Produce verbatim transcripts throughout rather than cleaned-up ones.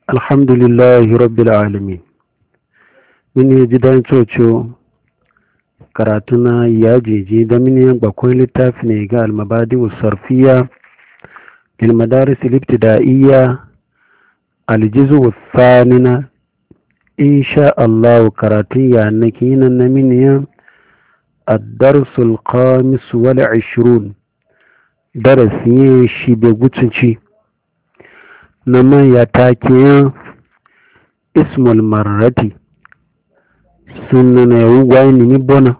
Alhamdulillahi Rabbil Alamin. Mini jidan coco karatuna ya jeje da mini bakwai littafi ne ga almabadi sarfiya ilmadaris ibtida'iyya aljizu thanina insha Allah karatun ya nake nan na mini ad-darsul khamis wal ishrun darasi shi da gutunci na man ya take ismul marrati sunna ya wugwani ni bona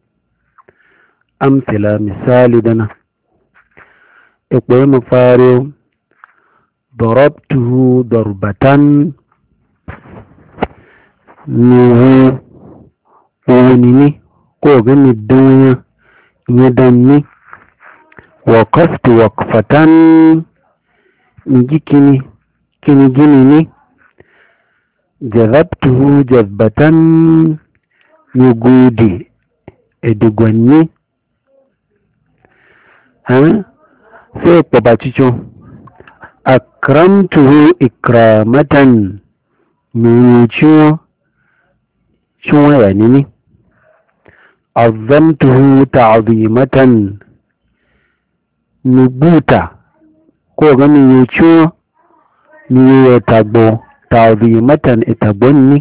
amthila misali dana ikwe mafaro darabtuhu darbatan nuhu wunini ko gani duniya yadanni waqaftu waqfatan nijikini kini gini ni jazabtuhu jazbatan yugudi edigwanni ha sai kwabacico akramtuhu ikramatan nuciwo ciwaya nini azamtuhu ta'zimatan nubuta ko gani yuciwo ni ya tagbo ta'zimatan itagbonni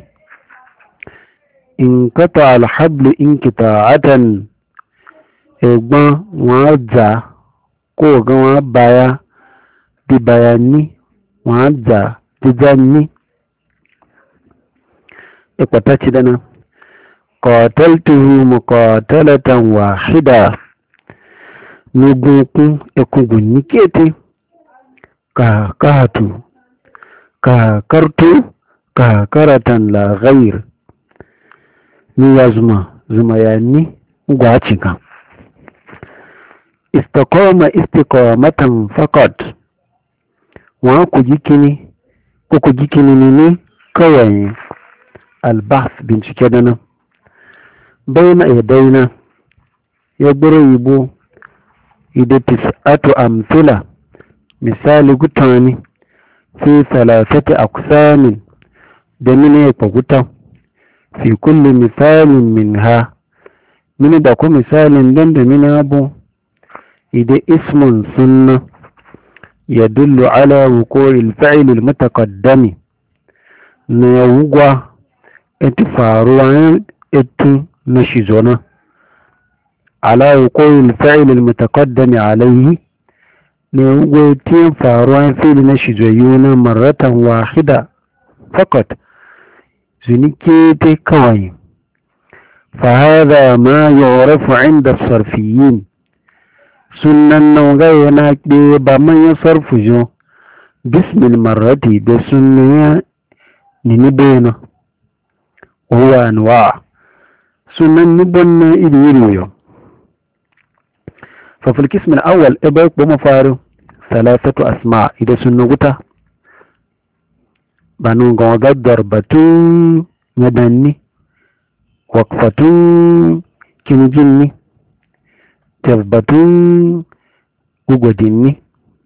in kata alhablu in kita'atan egbon wọn jà kó gan wọn baya di bayani wọn jà jíjá ní ipataci dana qataltuhu muqatalatan wahida nugunkun ekungun ní kéte kahatu kakartu kakaratan la ghayr ni ya zuma zuma ya ni gwacin kan istakoma istiqamatan faqat wa ku jikini ko ku jikini ne kawai albahs bincike da nan bayna yadaina ya gure yibo ida tis'atu amthila misali gutani fi salasati aqsamin da mine ya gutan fi kulli misalin minha mini da ku misalin don da mini abu idan ismun sunna ya dullu ala wuko'il fa'ilil mutaqaddami na ya wugwa eti faruwa etu na shizona ala wuko'il fa'ilil mutaqaddami alayhi na ya wugwa eti faruwa fili na shizoyuna maratan wahida fakat زنكيتي كوي فهذا ما يعرف عند الصرفيين سنة نوغينا كديبا ما يصرف جو باسم المرة بسنة ننبينا وهو أنواع سنة نبنا إليريو ففي القسم الأول إباك بمفارو ثلاثة أسماء إذا سنة قتا banu gonga darbatun yadanni waqfatun kinjinni jazbatun gugodinni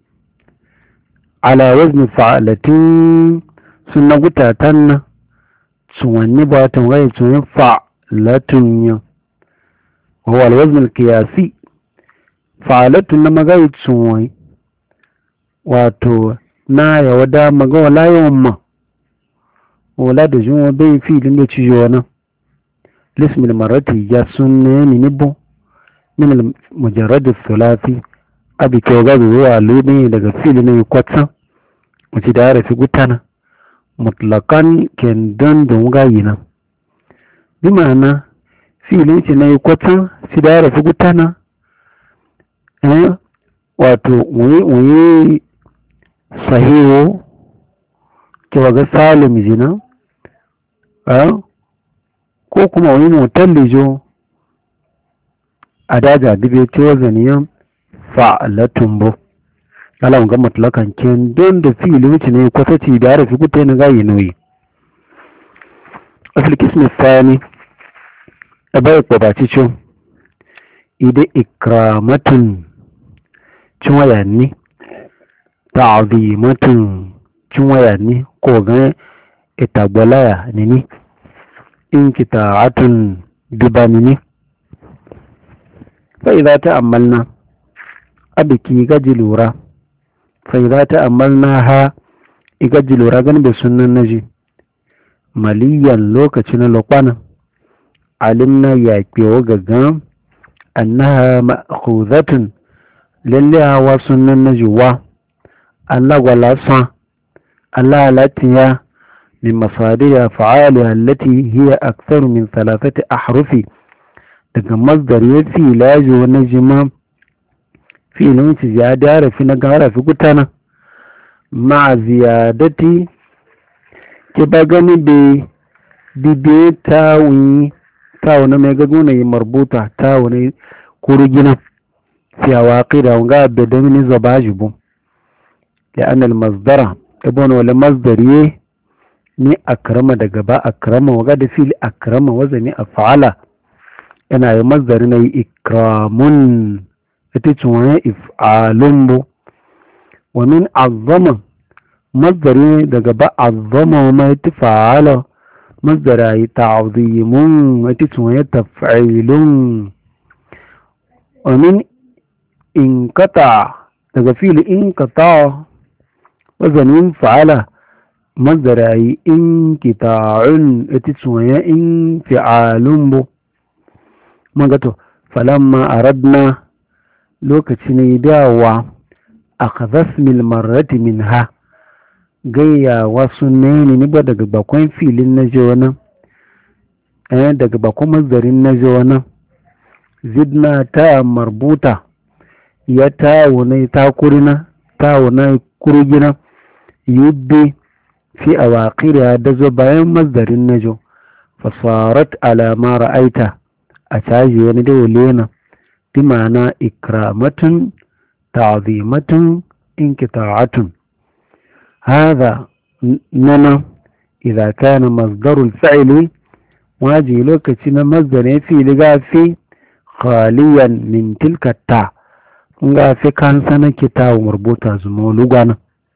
ala wazni fa'alatin sunna gutatan suwanni batan waye sunan fa'latun ya huwa alwazn alqiyasi fa'alatun na magai suwai wato na ya wada maga wala yawma wala da jin bai filin da ci jona lismil marati ya sunne ni nibo min mujarrad thulathi abi to ga zuwa lumi daga filin ne kwatsan wuce da rafi gutana mutlaqan ken dan don ga yina bi ma'ana filin ce ne kwatsan si da rafi gutana eh wato wani wani sahiho ke ga salim jina ko kuma wani motar lijo a daga dube cewa zaniyan fa'alatun bu alamun ga matlakan ken don da fili wuce ne kwataci da harafi kuta na gayi nauyi a filkis misali a bai kwabaci cin idan ikramatun cin wayanni ta'azimatun cinwaya ni ko ga itagbalaya ni ni in kita'atun dubani ni fa idza ta'ammalna abiki gaji lura fa idza ta'ammalna ha igaji lura gan be sunnan naji maliyan lokacin lokwana alimna ya kewa gaggan annaha ma'khuzatun lalle hawa sunnan najuwa Allah wala sa Allah latiya min masadiya fa'aliha allati hiya aktharu min thalathati ahrufi daga masdar ya fi lajo na jima filin ci ya dara fi na gara fi gutana ma ziyadati ke ba gani be bibe tawi tawo na mai gaguna yi marbuta tawo ne kurugina fi awaqida wanga da domini zabajibu ya anal masdara ibn wala masdariye ni akrama daga ba akrama waga da fili akrama wazani af'ala yana yi masdari na yi ikramun ita cewa if'alun bu wa min azzama masdari daga ba azzama ma ita fa'ala masdara yi ta'zimun ita cewa taf'ilun wa min inkata daga fili inkata wazanin fa'ala masdara yi inkita'un ita cewa infi'alun bu magato falamma aradna lokaci ne dawa akhadhasmil marrati minha gayya wasu ne ni ba daga bakon filin na jona eh daga bakon masdarin na jona zidna ta marbuta ya tawo ne ta kurina tawo ne kurugina yubbi fi awaqira da zo bayan masdarin najo fasarat ala ma ra'aita a caji wani da wulena bi ma'ana ikramatun ta'zimatun inkita'atun hadha nana idza kana masdarul fi'li waji lokaci na masdarin fi'li gafi khaliyan min tilka ta nga fi kan sana kitabu marbuta zuma lugana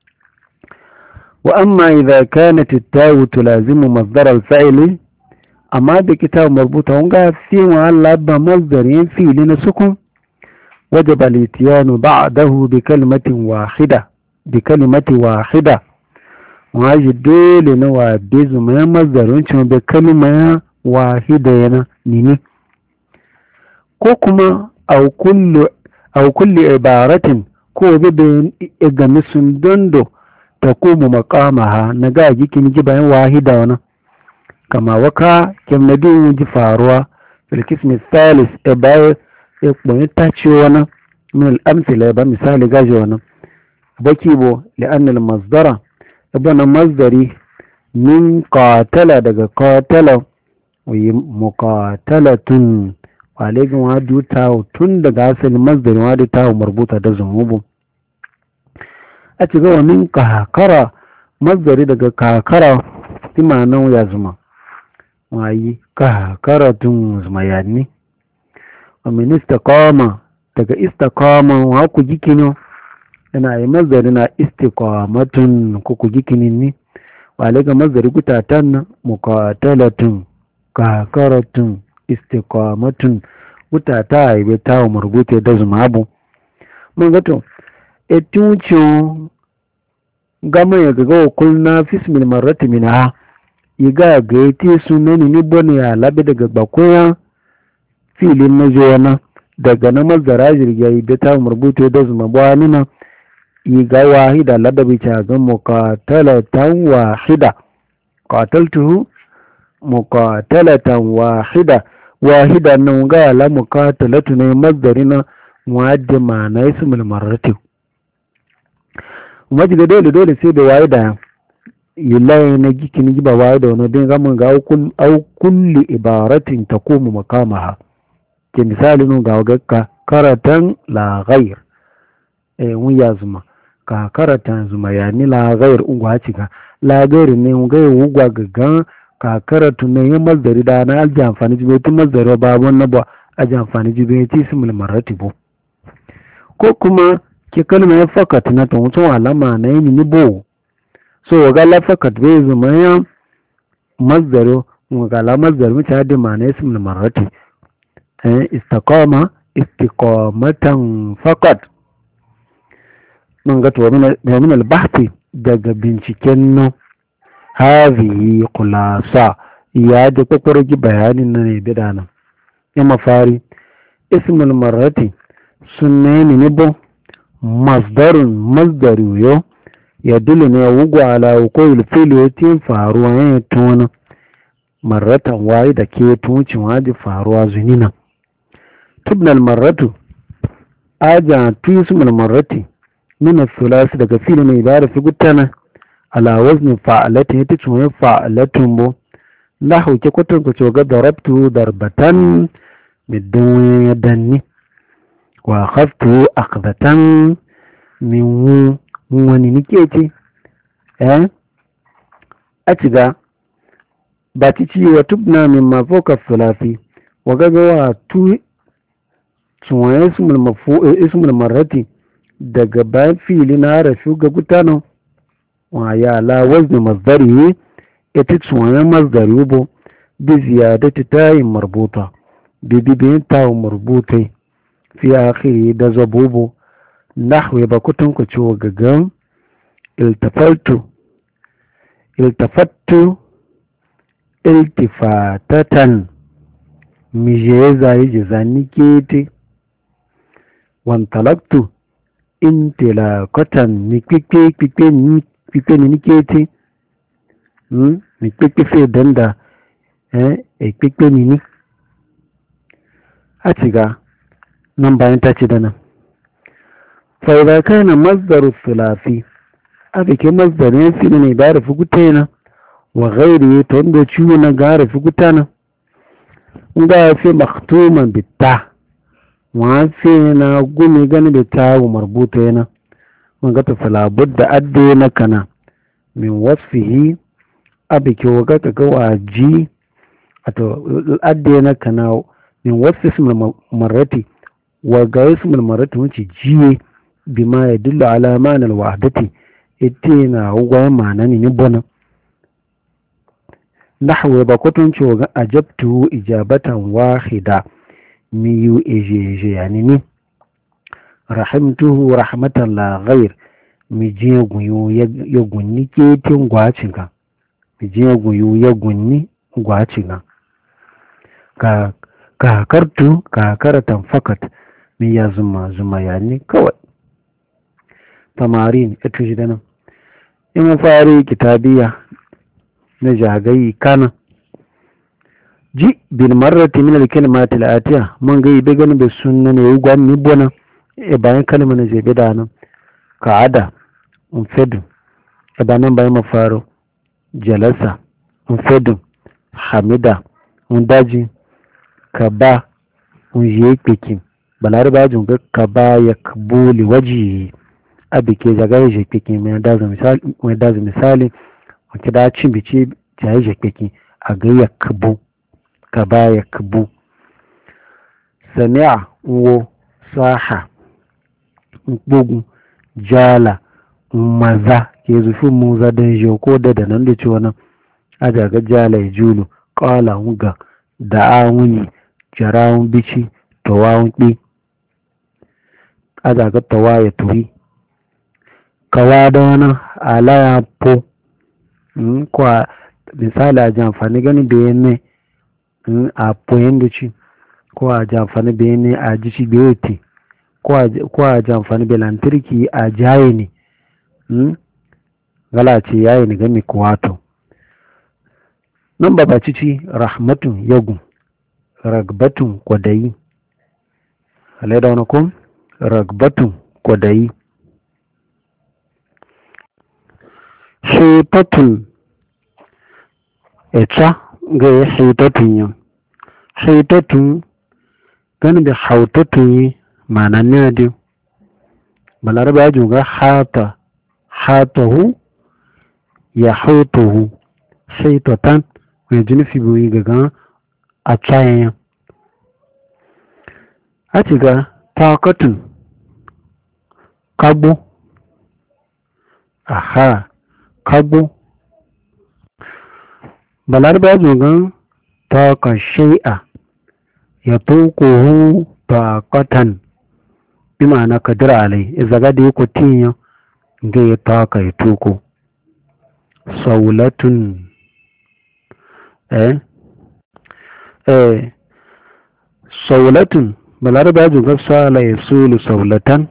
wa amma idza kanat at-tawu tulazimu masdar al-fi'li amma da kitab marbuta wanga fi wa Allah ba masdarin fi'li na sukun wajaba al-itiyanu ba'dahu bi kalimatin wahida bi kalimati wahida waji dole na wa bezu mai masdarin cin da kalma wahida yana nini ko kuma au kullu au kulli ibaratin ko be ga misun dondo taqumu maqamaha naga jikin jibayin wahida wana kama waka kem na biyu ji faruwa filkismi thalis e bayo e kpoyin tace wani min al'amsila ba misali gaji wani baki bo li'an al-masdara ibana masdari min qatala daga qatala wa muqatalatun walegin wadu tawo tun daga asalin masdari wadu tawo marbuta da zumubu a ci gawa min kakara masdari daga kakara imanan ya zuma wayi kakaratun zumayani wa min istiqama daga istiqama wa ku jikino yana yi masdari na istiqamatun ku ku jikinin ni walega masdari gutatan muqatalatun kakaratun istiqamatun gutata aibe tawo marbuta da zuma abu mun ga to etucho gama ya gaga kulna fismil marrati minha iga ga yati sunani ni bone ya labe daga bakoya filin na jona daga na mazara jirgi da ta marbuto da zuma bani na iga wahida ladabi ta ga muqatalatan wahida qataltuhu muqatalatan wahida wahida nan ga la muqatalatu ne mazdarina muaddima na ismul marrati majiga dole dole sai da waye da yillahi na gikini giba waye da wani din gamin ga au kulli ibaratin taqumu makamaha ke misali nun ga gakka karatan la ghair eh mun ya zuma ka karatan zuma ya ni la ghair ungwa cika la ghair ne mun ga ugwa gaga ka karatu ne ya mazdari da na alji amfani jibe tun mazdari babon na ba aji amfani jibe ti simul maratibu ko kuma ke kalma ya fakat na ta mutum alama na yi ni bo so waga la fakat bai zama ya masdaro waga la masdar muta da ma'ana ismul marrati eh istiqama istiqamatan fakat mun ga to min al bahthi daga binciken nan hadhihi khulasa ya da kokorji bayanin nan ne bida nan ya mafari ismul marrati sunne ne bo masdarun masdaru yo ya dulu ne wugu ala wukoyil fili yatin faruwa ya tona marratan wayi da ke tuncin waji faruwa zunina tubnal marratu aja tu ismul marrati min as-sulasi daga fili mai da fi gutana ala wazni fa'alatin yace tun fa'alatun bo lahu ke kwatan ku ce ga darabtu darbatan bidun yadanni wa khaftu aqdatan min wani nike ce eh a ciga ba ci ci wa tubna min mafoka sulafi wa gagawa tu tsuwaye ismul mafu ismul marrati daga bayan fili na rafi ga gutano wa ya la wazni masdari ita tsuwaye masdari bo bi ziyadati tayin marbuta bi bi tayin marbutai fi akhiri da zabubu nahwi ba kutun ku ciwo gagan iltafaltu iltafattu iltifatatan miye zai jizani kete wantalaktu intilakatan ni kike kike ni kike ni kete hmm ni kike fe danda eh e kike ni ni a ciga nan bayan ta ci da nan فإذا كان مصدر الثلاثي أبيك مصدر ينفي من عبارة فقطينا وغيره تندو تشونا غارة فقطانا وغارة مختوما بالتاء وعافينا قمي غني بالتاء ومربوطينا وغارة فلا بد أدينا كنا من وصفه أبيك وغارة قواجي أدينا كنا من وصف اسم المرتي وغارة اسم المرتي ونشي جيه bima ya dillu ala ma'anar wahdati ita na hugwayen ma'ana ne bona nahwa ba kwatun cewa ga ajabtu ijabatan wahida miyu ejeje yani ni rahimtuhu rahmatan la ghair mi je guyu ya gunni ke tin gwacin ka mi je guyu ya gunni gwacin ka ka kartu ka karatan fakat mi ya zuma zuma yani kawai tamarin ita shi da nan in fari kitabiya na jagayi kana ji bil marrati min al kalimati al atiya man gai be ganin be sunna ne gwan ni bona e bayan kalma na jebe da nan ka ada un fedu e bayan bayan mafaro jalasa un fedu hamida un daji ka ba un je pikin balar ba jun ka ba ya kabuli waji abike zagaye jekeki mai dazu misali mai dazu misali wake da cin bici jaye jekeki a ga yakbu ka ba yakbu sami'a wo saha bugu jala maza ke zufi muza dan je ko da da nan da ci wannan aja ga jala ya julu qala muga da awuni jarawun bici tawawun bi aja ga tawaya turi kawa da wani alaya po kwa misali a jamfani gani bene a poyin da ci ko a jamfani bene a jici beti ko a jamfani belantarki a jaye ne galace yayi ne gami kuwato nan ba ba cici rahmatun yagu ragbatun kwadayi alai da wani kun ragbatun kwadayi hitatun ita ga ya hitatun yin hitatun gani da hautatun yi ma'anan ne da balarabe ya juga hata hatahu ya hautahu hitatan mai jinifi buyi gaga a cayayen a ciga takatun kabo aha kagbo balarba zogan taka shay'a ya tuquhu taqatan bi ma'ana kadira alai izaga da yako tinya ga ya taka ya tuko saulatun eh eh saulatun balarba zogan sala yasulu saulatan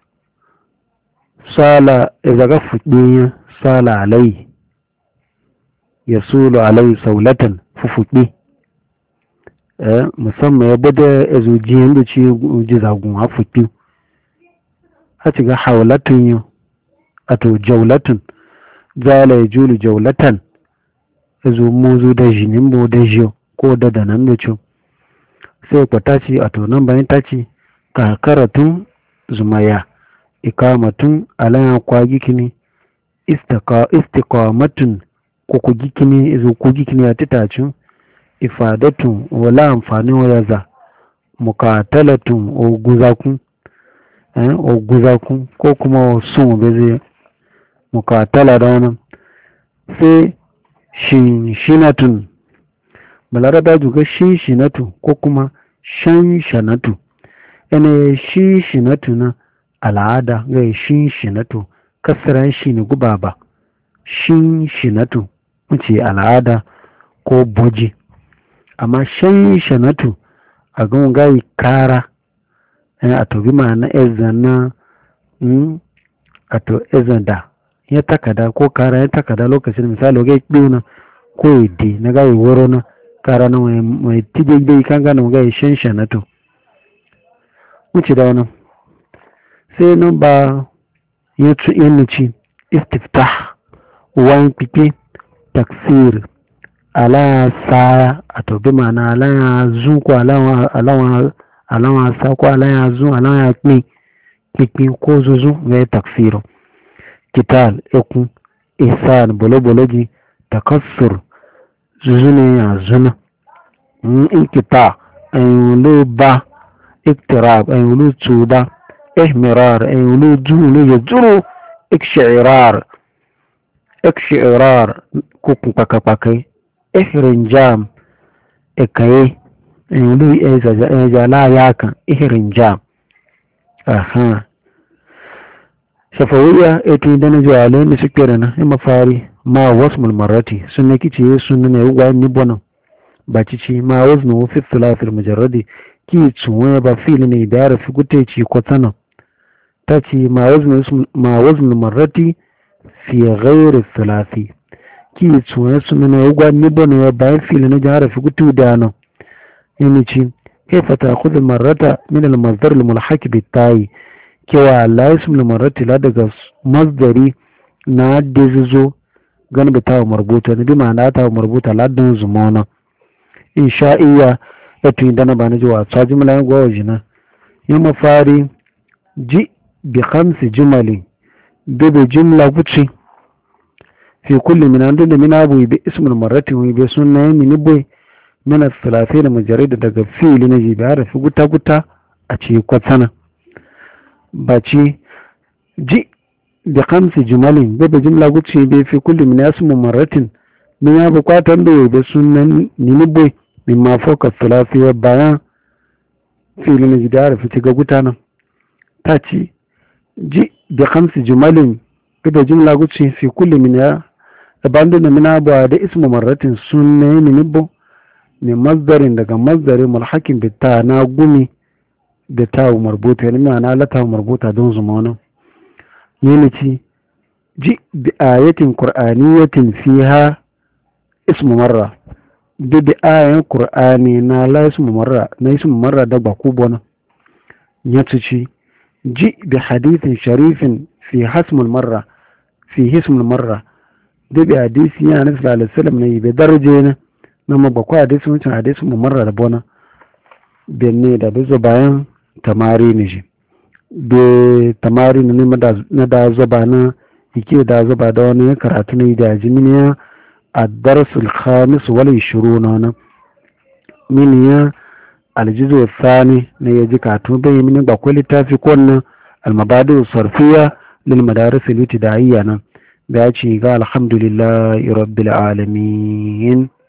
sala izaga fudiya sala alai yasulu alai saulatan fufuɗi musamman ya bada ya zuji yadda ce ji zagun a fuɗi a ci ga haulatun yi a to jaulatun zala ya julu jaulatan ya zo muzu da jinin bo da jiyo ko da da nan da ce sai kwa taci a to nan bayan taci karkaratun zumaya ikamatun alayan kwagi kini istiqamatun ko ku gikini izo ku gikini ya titacin ifadatun wala amfani wa yaza mukatalatun o guzakun eh o guzakun ko kuma sun beze mukatala da wannan sai shinshinatun balaraba juga shinshinatu ko kuma shanshanatu ene shinshinatu na al'ada ga shinshinatu kasaran shi ne guba ba shinshinatu wuce al'ada ko boji amma shanshanatu a gan gayi kara a to bi ma'ana ezana a to ezanda ya takada ko kara ya takada lokacin misali ga ɗuna ko yadda na gayi woro na kara na mai tijai kan gane gayi shanshanatu wuce da wani sai nan ba ya ci ci istiftah wani pipe taksir ala sa a to bi ma'ana ala ya zu ko ala sa ko ala ya zu ala ya kpi kpi ko zuzu ga taksiro kital eku ihsan bolo bolo ji takassur zuzu ne ya zuna in kita ayyulu ba iktirab ayyulu tuba ihmirar ayyulu julu ya juru ikshirar ikshirar kuku pakapakai ihrinjam ikaye ayyulu ejala yakan ihrinjam aha shafawiya eto dana jawale ni sikere na ima fari ma wasmul marati sunne kici sunne ne uwa ni bonan ba cici ma waznu fi thulathil mujarradi ki tsuwa ba fili ne da ya fi gute ci kwatana taci ma waznu ma wasmul marati fi ghairi thulathi ki tsuwa sunne ne uwa ni bonan ya ba fili ne da ya fi gute da nan yani ci kaifa ta'khudhu marrata min al-masdar al-mulhaq bit-ta'i kewa la ismul marrati la daga masdari na dizo gan bi ta marbuta ne bi ma'ana ta marbuta la dan zumona insha iya yato indana bana jiwa ta jumla yan gwawa jina yamma fari ji bi khamsi jumali bi bi jumla guci fi kulli min andu da min abu bi ismul marrati wa bi sunna min boy min al-thalathin mujarrad daga fi'li ne ji bi harfi guta guta a ci kwatsana baci ji da kamsi jumalin bai da jimla guci bai fi kulli min yasmu marratin min ya bukatar da da sunan ninibai min ma foka thalathi bayan fili na jidara fi ga gutana ta ci ji da kamsi jumalin bai da jimla guci fi kulli min ya abandona min abu da ismu marratin sunan ninibo min mazdarin daga mazdarin mulhakin bitta na gumi da tawo marbuta yana ma'ana la tawo marbuta don zuma wani yana ci ji bi ayatin qur'aniyatin fiha ismu marra da bi ayan qur'ani na la ismu marra na ismu marra da ba ku bona ya ci ji bi hadithin sharifin fi hasmul marra fi hismul marra da bi hadisi yana nabi sallallahu alaihi wasallam ne bi daraje na na mabakwa hadisi mutum hadisi mu marra da bona benne da bizo bayan tamari ne shi da tamari ne na da zaba na yake da zaba da wani karatu ne da jiminiya a darasul khamis wal ishiruna na miniya aljizu thani ne ya ji katu bai mini ba ko littafi ko nan almabadi sarfiya lil madaris al-ibtidaiya nan da ya ce ga alhamdulillahi rabbil alamin.